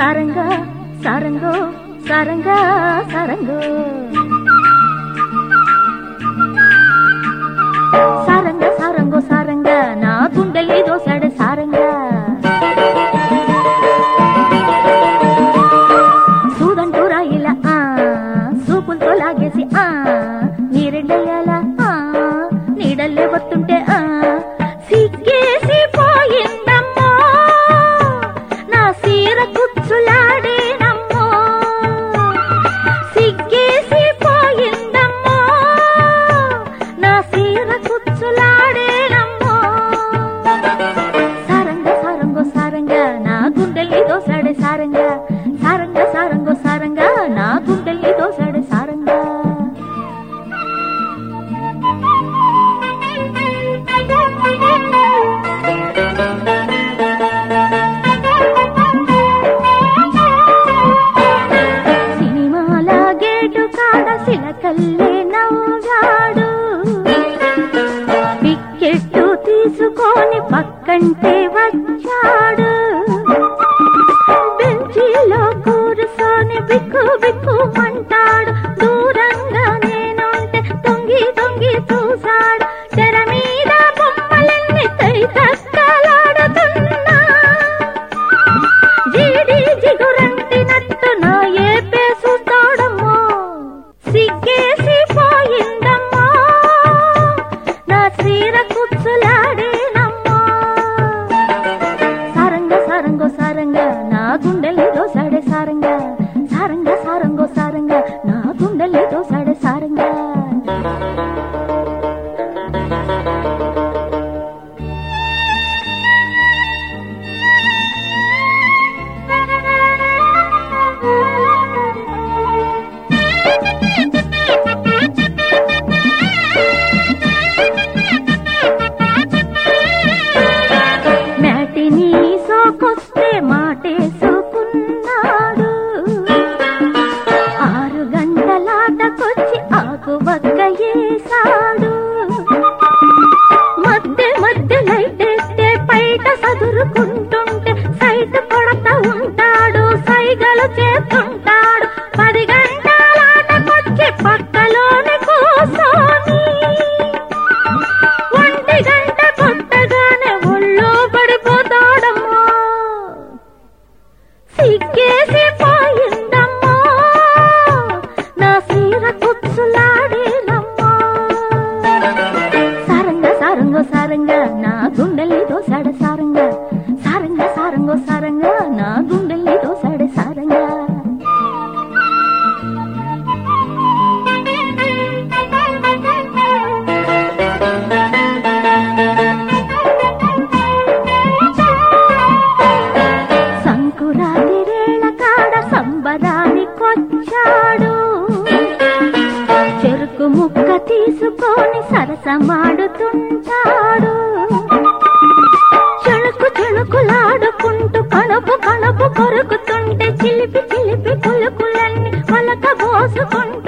సారంగా సారంగో సారంగా సారంగో సారంగా సారంగో సారంగా నా గుండెల్ని దోసాడు సారంగా సూదంటూ రాయిల సూపులతో లాగేసి నీరెండయ్యాల నీడల్లే వస్తుంటే సిగ్గేసి పోయిందమ్మో నా సీర కుచ్చులాడేనమ్మో సిగ్గేసి పోయిందమ్మో నా సీర కుచ్చులాడేనమ్మో సారంగా సారంగో సారంగా నా గుండెల్ని దోసాడే సారంగా సారంగా సారంగో సారంగా నా గుండెల్ని దోసాడే సారంగా సినిమాల గేటు కాడ సిలకల్లే నవ్వాడు టిక్కెట్టు తీసుకొని పక్కంటే వచ్చాడు బెంచీలో కూర్చొని బిక్కు బిక్కు అంటాడు దూరంగా నేనుంటే తొంగి తొంగి చూశాడు తెర మీద బొమ్మలన్నీ తైతక్కలాడుతున్నా జీడి జిగురంటినట్టు నా ఏపే చూస్తాడమ్మో సిగ్గేసి పోయిందమ్మో నా చీర కుచ్చులాడేనమ్మో సారంగా సారంగో సారంగా నా గుండెల్ని దోసాడే సారంగా సారంగా సారంగో సారంగా నా గుండెల్ని దోసాడే సారంగా మ్యాటినీ సోకొస్తే మాటేసుకున్నాడు 6 గంటలాటకొచ్చి ఆకు వక్క వేశాడు మధ్య మధ్య లైటెత్తే బయట సదురుకుంటుంటే సైట్ కొడతా ఉంటాడు సైగలు చేస్తుంటాడు 10 గంటలాటకొచ్చి పక్కలోనే కూర్చొని 1 గంట కొట్టగానే ఒళ్ళో పడిపోతాడమ్మో సిగ్గేసి పోయిందమ్మో నా సీర కుచ్చులాడేనమ్మో సారంగా సారంగో సారంగా నా గుండెల్ని దోసాడ సారంగా సారంగా సారంగో సారంగా నా గుండెల్ని దోసాడ సారంగా సంకురాతి రేళ కాడ సంబరానికొచ్చాడు చెరుకు ముక్క తీసుకొని సరసమాడుతుంటాడు చెణుకు చెణుకులాడుకుంటూ కణపు కణపు కొరుకుతుంటే చిలిపి చిలిపి పులుకులన్నీ పలక పోసుకుంటాడు